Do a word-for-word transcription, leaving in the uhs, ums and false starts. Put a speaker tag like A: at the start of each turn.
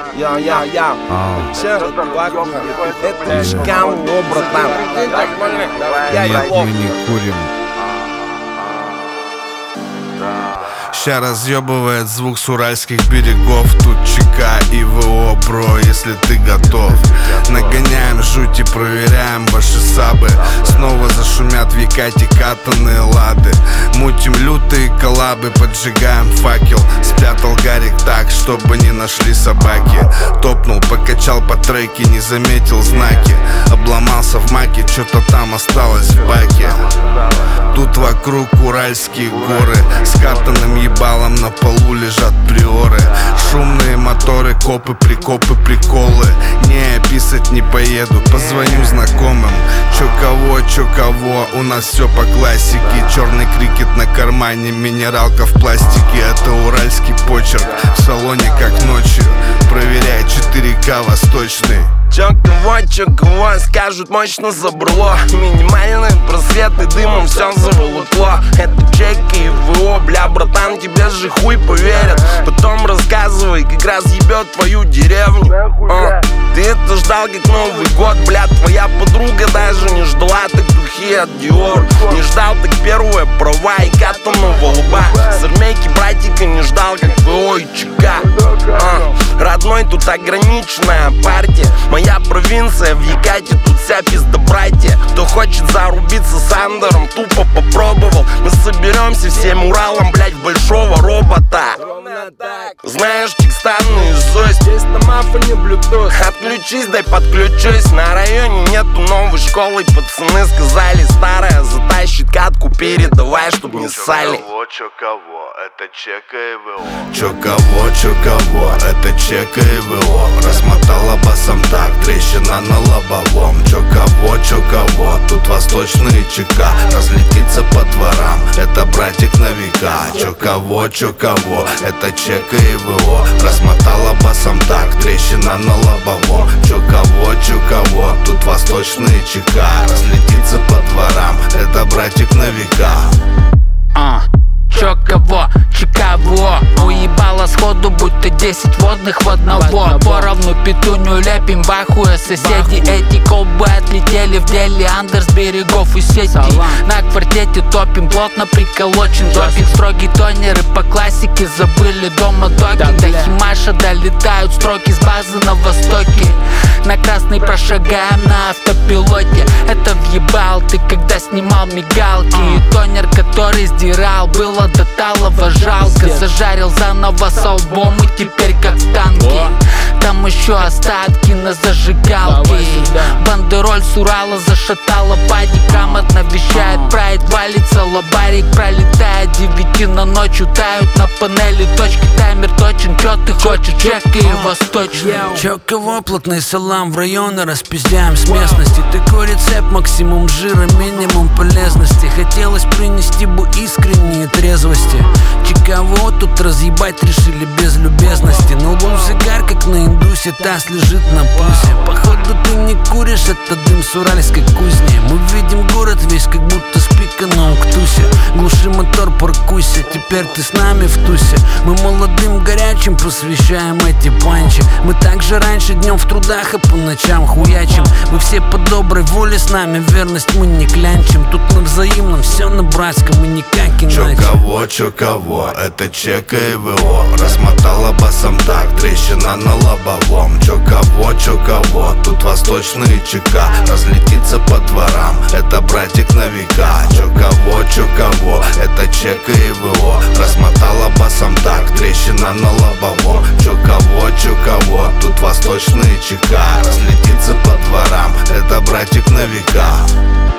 A: Я-я-я, че? Это Чикаго, братан. Я
B: Нет, мы не курим. Ща разъебывает звук с уральских берегов. Тут ЧК и ВО, бро, если ты готов. Нагоняем жуть и проверяем ваши сабы. Снова зашумят в Якате катанные лады. Мутим лютые коллабы, поджигаем факел. Спрятал Гарик так, чтобы не нашли собаки. Топнул, покачал по треке, не заметил знаки. Обломался в маке, что-то там осталось в баке. Тут вокруг уральские горы. С катанным ебалом на полу лежат приоры. Шумные моторы, копы, прикопы, приколы. Не, писать не поеду, позвоню знакомым. Чё кого, чё кого, у нас все по классике. Черный крикет на кармане, минералка в пластике. Это уральский почерк, в салоне как ночью. Проверяй четыре ка восточный.
A: Чё кого, чё кого, скажут мощно забрало. Минимальные просветы, дымом все заволокло. Это ЧК и ВО, бля, братан, тебе же хуй поверят. Потом рассказывай, как раз ебет твою деревню. а, Ты это ждал как Новый год, бля, твоя подруга даже не ждала так духи от Dior. Не ждал так первые права и катаного лба. С армейки братика не ждал, как ВО и ЧК. а, Родной, тут ограниченная партия. Моя провинция в Якате, тут вся пизда братья. Кто хочет зарубиться с Андером, тупо попробовал. Мы соберемся всем Уралом, блять, в большого робота. Знаешь, Чикстан наизусть.
C: Здесь на мафоне Bluetooth.
A: Отключись, дай подключусь. На районе нету новой школы. Пацаны сказали, старая затащит катку. Передавай, чтоб не ссали.
B: Чё кого, это ЧК и ВО. Чё кого, чё кого, это ЧК и ВО. Размотала басом так, трещина на лобовом. Чё кого, чё кого, тут восточные ЧК. Разлетится по дворам, это братик на века. Чё кого, чё кого, это ЧК и ВО. Размотала басом так, трещина на лобовом. Чё кого, чё кого, тут восточные ЧК. Разлетится по дворам, это братик на века.
D: А, чё кого, ЧК ВО. Уебало сходу, будто десять водных в одного. Поровну петуню лепим, бахуя соседи. Эти колбы отлетели в деле, Андер с берегов и сети. На квартете топим, плотно приколочен допинг. Строгий тонеры по классике, забыли дома токи. До Химаша долетают строки с базы на востоке. На красный прошагаем на автопилоте. Это въебал ты, когда снимал мигалки. И тонер, который сдирал, было до талого жалко. Зажарил заново с албом и теперь как в танке. Там еще остатки на зажигалке. Бандероль с Урала зашатала падик. Грамотно вещает прайд, валится лобарик. Пролетает девяти на ночь, тают на панели точки. Таймер точен, чё ты хочешь, ЧК и восточный.
E: Чё кого, плотный салам в районы распиздяем с местности. Такой рецепт, максимум жира, минимум полезности. Хотелось принести бы искренние трезвости. Чикаго тут разъебать решили без любезности. На лбу сигар, как на индусе, таз лежит на пульсе. Походу ты не куришь, это дым с уральской кузни. Мы видим город весь, как будто спика на уктусе. Глуши мотор, паркуйся, теперь ты с нами в тусе. Мы молодым горячим посвящаем эти панчи. Мы также раньше днем в трудах и по ночам хуячим. Вы все по доброй воле с нами, верность мы не клянчим. Тут на взаимном, все на братском и никак иначе.
B: Чё кого, чё кого, это ЧК и ВО. Размотала басом так, трещина на лобовом. Чё кого, чё кого, тут восточные ЧК. Разлетится по дворам, это братик на века. Чё кого, чё кого, это ЧК и ВО. Размотала басом так, трещина на лобовом. Чё кого, чё кого, тут восточные ЧК. Разлетится по дворам, это братик на века.